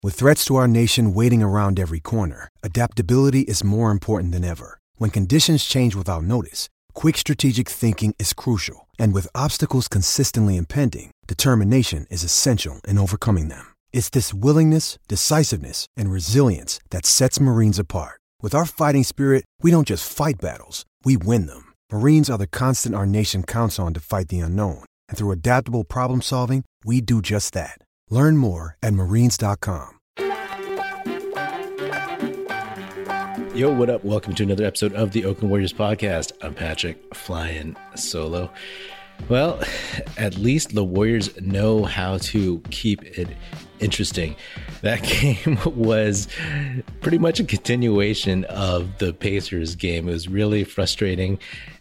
With threats to our nation waiting around every corner, adaptability is more important than ever. When conditions change without notice, quick strategic thinking is crucial. And with obstacles consistently impending, determination is essential in overcoming them. It's this willingness, decisiveness, and resilience that sets Marines apart. With our fighting spirit, we don't just fight battles, we win them. Marines are the constant our nation counts on to fight the unknown. And through adaptable problem solving, we do just that. Learn more at marines.com. Yo, what up? Welcome to another episode of the Oakland Warriors podcast. I'm Patrick, flying solo. Well, at least the Warriors know how to keep it interesting. That game was pretty much a continuation of the Pacers game. It was really frustrating,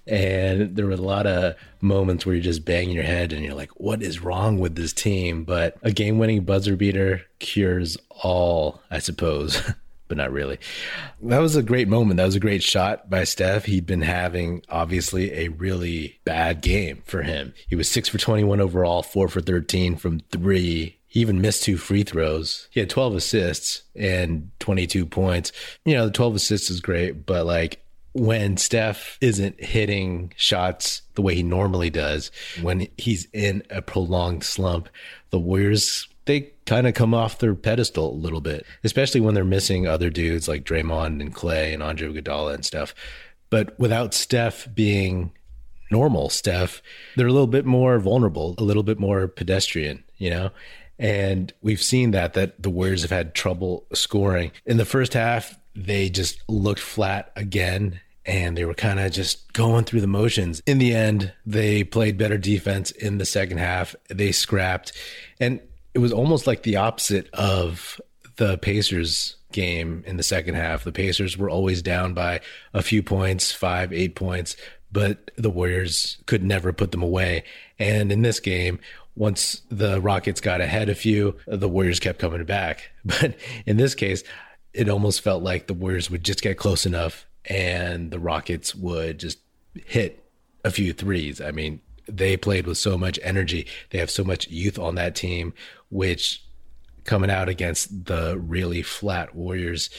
and there were a lot of moments where you're just banging your head and you're like, what is wrong with this team? But a game-winning buzzer beater cures all, I suppose. But not really. That was a great moment. That was a great shot by Steph. He'd been having, obviously, a really bad game for him. He was 6 for 21 overall, 4 for 13 from three. He even missed 2 free throws. He had 12 assists and 22 points. You know, the 12 assists is great, but like when Steph isn't hitting shots the way he normally does, when he's in a prolonged slump, the Warriors, they kind of come off their pedestal a little bit, especially when they're missing other dudes like Draymond and Clay and Andre Iguodala and stuff. But without Steph being normal Steph, they're a little bit more vulnerable, a little bit more pedestrian, you know? And we've seen that the Warriors have had trouble scoring. In the first half, they just looked flat again, and they were kind of just going through the motions. In the end, they played better defense in the second half. They scrapped, and it was almost like the opposite of the Pacers game in the second half. The Pacers were always down by a few points, 5, 8 points, but the Warriors could never put them away. And in this game, once the Rockets got ahead a few, the Warriors kept coming back. But in this case, it almost felt like the Warriors would just get close enough and the Rockets would just hit a few threes. I mean, they played with so much energy. They have so much youth on that team, which coming out against the really flat Warriors,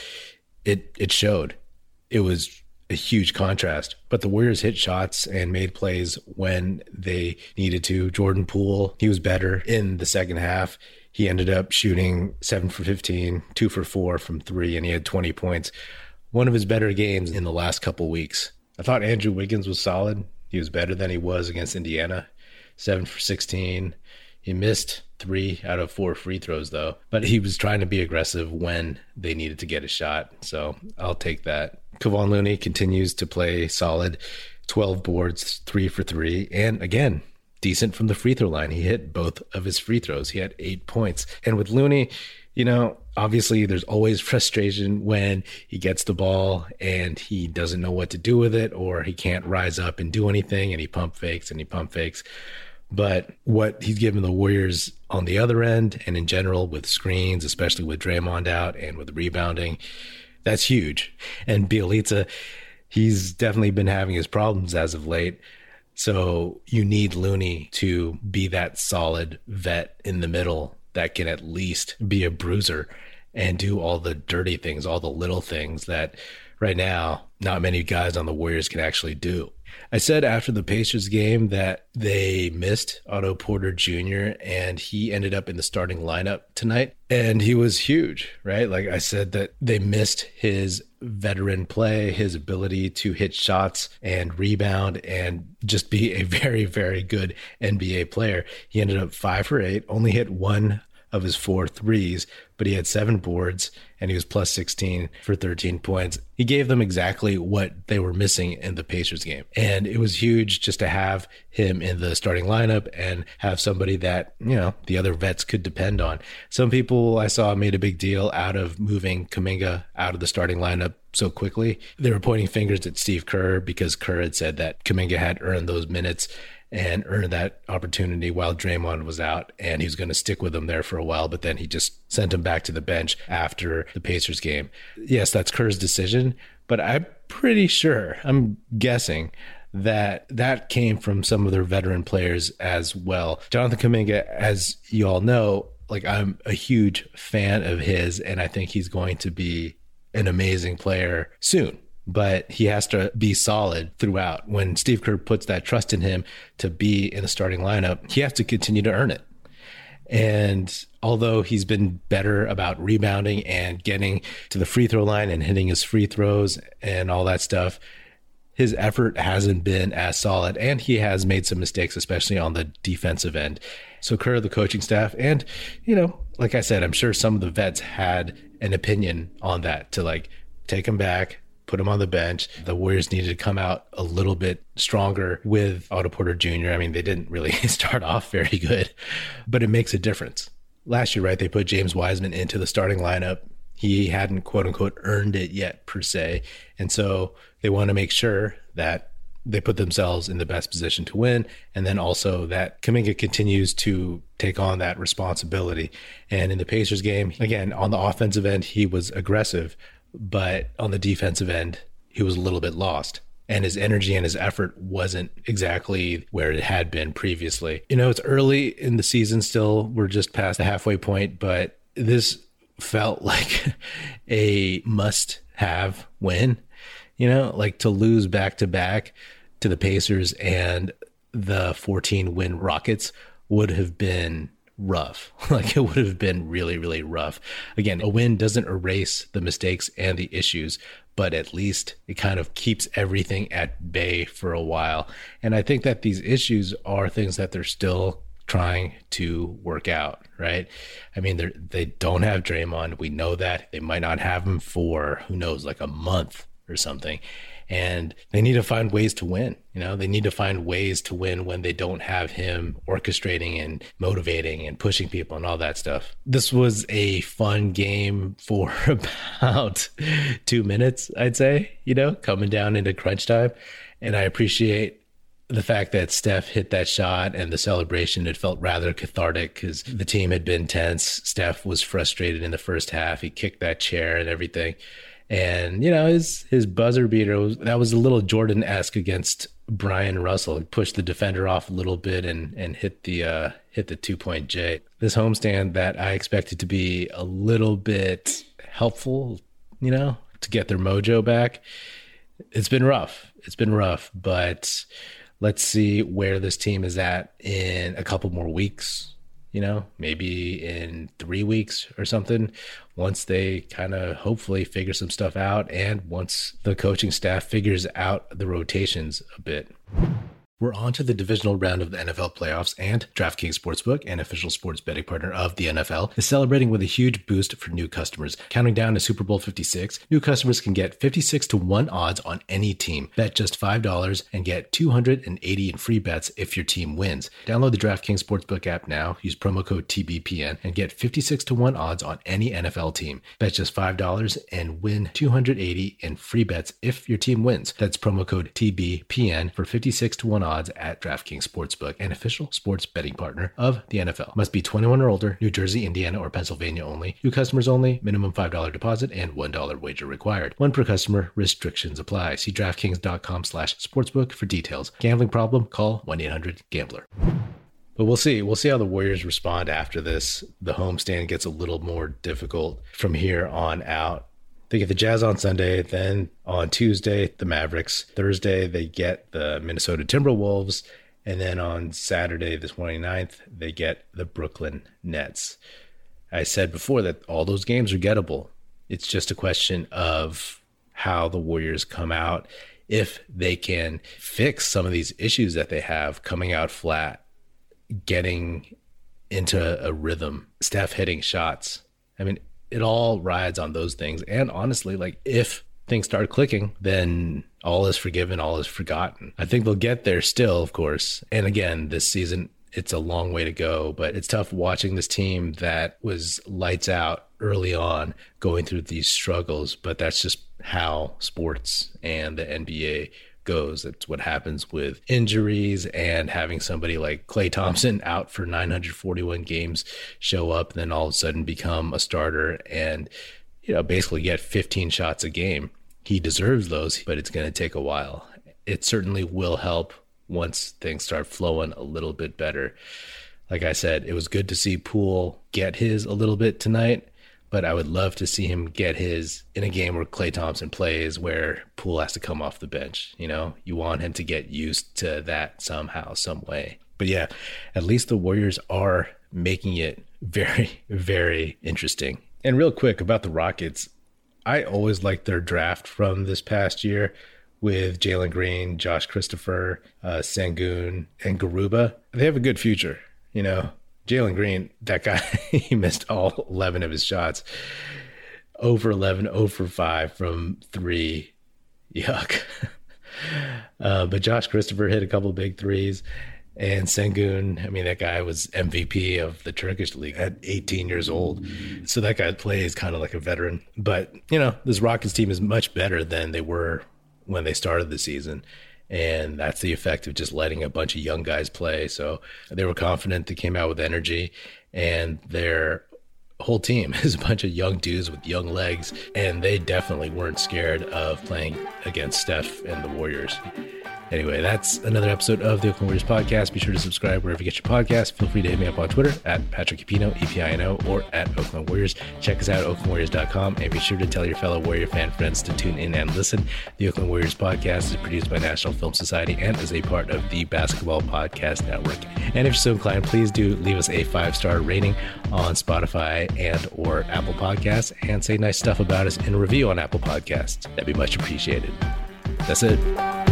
it showed. It was a huge contrast. But the Warriors hit shots and made plays when they needed to. Jordan Poole, he was better in the second half. He ended up shooting 7 for 15, 2 for 4 from 3, and he had 20 points. One of his better games in the last couple weeks. I thought Andrew Wiggins was solid. He was better than he was against Indiana, 7 for 16. He missed 3 out of 4 free throws, though. But he was trying to be aggressive when they needed to get a shot. So I'll take that. Kevon Looney continues to play solid, 12 boards, 3 for 3. And again, decent from the free throw line. He hit both of his free throws. He had 8 points. And with Looney, you know, obviously there's always frustration when he gets the ball and he doesn't know what to do with it, or he can't rise up and do anything, and he pump fakes. But what he's given the Warriors on the other end and in general with screens, especially with Draymond out and with rebounding, that's huge. And Bjelica, he's definitely been having his problems as of late. So you need Looney to be that solid vet in the middle that can at least be a bruiser and do all the dirty things, all the little things that right now not many guys on the Warriors can actually do. I said after the Pacers game that they missed Otto Porter Jr. and he ended up in the starting lineup tonight, and he was huge, right? Like I said, that they missed his veteran play, his ability to hit shots and rebound and just be a very, very good NBA player. He ended up 5 for 8, only hit 1 of his 4 threes, but he had 7 boards and he was plus 16 for 13 points. He gave them exactly what they were missing in the Pacers game. And it was huge just to have him in the starting lineup and have somebody that, you know, the other vets could depend on. Some people I saw made a big deal out of moving Kuminga out of the starting lineup so quickly. They were pointing fingers at Steve Kerr because Kerr had said that Kuminga had earned those minutes and earned that opportunity while Draymond was out, and he was going to stick with him there for a while, but then he just sent him back to the bench after the Pacers game. Yes, that's Kerr's decision, but I'm pretty sure, I'm guessing, that came from some of their veteran players as well. Jonathan Kuminga, as you all know, Like, I'm a huge fan of his, and I think he's going to be an amazing player soon. But he has to be solid throughout. When Steve Kerr puts that trust in him to be in the starting lineup, he has to continue to earn it. And although he's been better about rebounding and getting to the free throw line and hitting his free throws and all that stuff, his effort hasn't been as solid, and he has made some mistakes, especially on the defensive end. So Kerr, the coaching staff, and, like I said, I'm sure some of the vets had an opinion on that to like take him back, put him on the bench. The Warriors needed to come out a little bit stronger with Otto Porter Jr. I mean, they didn't really start off very good, but it makes a difference. Last year, right, they put James Wiseman into the starting lineup. He hadn't, quote unquote, earned it yet per se. And so they want to make sure that they put themselves in the best position to win. And then also that Kuminga continues to take on that responsibility. And in the Pacers game, again, on the offensive end, he was aggressive, but on the defensive end, he was a little bit lost. And his energy and his effort wasn't exactly where it had been previously. It's early in the season still. We're just past the halfway point, but this felt like a must-have win. Like to lose back-to-back to the Pacers and the 14-win Rockets would have been rough. Like it would have been really, really rough. Again, a win doesn't erase the mistakes and the issues, but at least it kind of keeps everything at bay for a while. And I think that these issues are things that they're still trying to work out, right? I mean, they don't have Draymond. We know that. They might not have him for, who knows, like a month or something. And they need to find ways to win. They need to find ways to win when they don't have him orchestrating and motivating and pushing people and all that stuff. This was a fun game for about 2 minutes, I'd say, coming down into crunch time. And I appreciate the fact that Steph hit that shot and the celebration. It felt rather cathartic because the team had been tense. Steph was frustrated in the first half. He kicked that chair and everything. And, his buzzer beater, that was a little Jordan-esque against Brian Russell. He pushed the defender off a little bit and hit the 2-point J. This homestand that I expected to be a little bit helpful, to get their mojo back. It's been rough. But let's see where this team is at in a couple more weeks. Maybe in 3 weeks or something, once they kind of hopefully figure some stuff out and once the coaching staff figures out the rotations a bit. We're on to the divisional round of the NFL playoffs, and DraftKings Sportsbook, an official sports betting partner of the NFL, is celebrating with a huge boost for new customers. Counting down to Super Bowl 56, new customers can get 56-1 odds on any team. Bet just $5 and get $280 in free bets if your team wins. Download the DraftKings Sportsbook app now, use promo code TBPN, and get 56-1 odds on any NFL team. Bet just $5 and win $280 in free bets if your team wins. That's promo code TBPN for 56-1 odds at DraftKings Sportsbook, an official sports betting partner of the NFL. Must be 21 or older, New Jersey, Indiana, or Pennsylvania only. New customers only. Minimum $5 deposit and $1 wager required. One per customer. Restrictions apply. See DraftKings.com/sportsbook for details. Gambling problem? Call 1-800-GAMBLER. But we'll see. We'll see how the Warriors respond after this. The homestand gets a little more difficult from here on out. They get the Jazz on Sunday, then on Tuesday, the Mavericks. Thursday, they get the Minnesota Timberwolves. And then on Saturday, the 29th, they get the Brooklyn Nets. I said before that all those games are gettable. It's just a question of how the Warriors come out, if they can fix some of these issues that they have, coming out flat, getting into a rhythm, Steph hitting shots. I mean, it all rides on those things. And honestly, like if things start clicking, then all is forgiven, all is forgotten. I think they'll get there still, of course. And again, this season, it's a long way to go, but it's tough watching this team that was lights out early on going through these struggles. But that's just how sports and the NBA goes. That's what happens with injuries and having somebody like Klay Thompson out for 941 games show up and then all of a sudden become a starter and, basically get 15 shots a game. He deserves those, but it's going to take a while. It certainly will help once things start flowing a little bit better. Like I said, it was good to see Poole get his a little bit tonight, but I would love to see him get his in a game where Klay Thompson plays, where Poole has to come off the bench. You know, you want him to get used to that somehow, some way. But yeah, at least the Warriors are making it very, very interesting. And real quick about the Rockets, I always liked their draft from this past year with Jalen Green, Josh Christopher, Sengun, and Garuba. They have a good future, you know. Jalen Green, that guy, he missed all 11 of his shots. 0 for 11, 0 for 5 from 3. Yuck. But Josh Christopher hit a couple of big threes. And Sengun, I mean, that guy was MVP of the Turkish league at 18 years old. So that guy plays kind of like a veteran. But, you know, this Rockets team is much better than they were when they started the season. And that's the effect of just letting a bunch of young guys play. So they were confident. They came out with energy. And their whole team is a bunch of young dudes with young legs. And they definitely weren't scared of playing against Steph and the Warriors. Anyway, that's another episode of the Oakland Warriors podcast. Be sure to subscribe wherever you get your podcasts. Feel free to hit me up on Twitter at Patrick Epino, E-P-I-N-O, or at Oakland Warriors. Check us out at OaklandWarriors.com, and be sure to tell your fellow Warrior fan friends to tune in and listen. The Oakland Warriors podcast is produced by National Film Society and is a part of the Basketball Podcast Network. And if you're so inclined, please do leave us a 5-star rating on Spotify and or Apple Podcasts, and say nice stuff about us in a review on Apple Podcasts. That'd be much appreciated. That's it.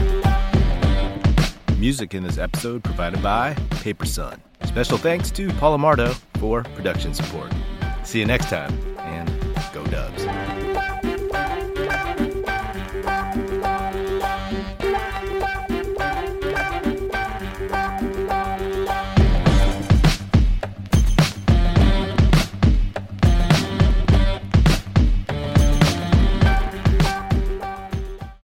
Music in this episode provided by Paper Sun. Special thanks to Paul Amardo for production support. See you next time.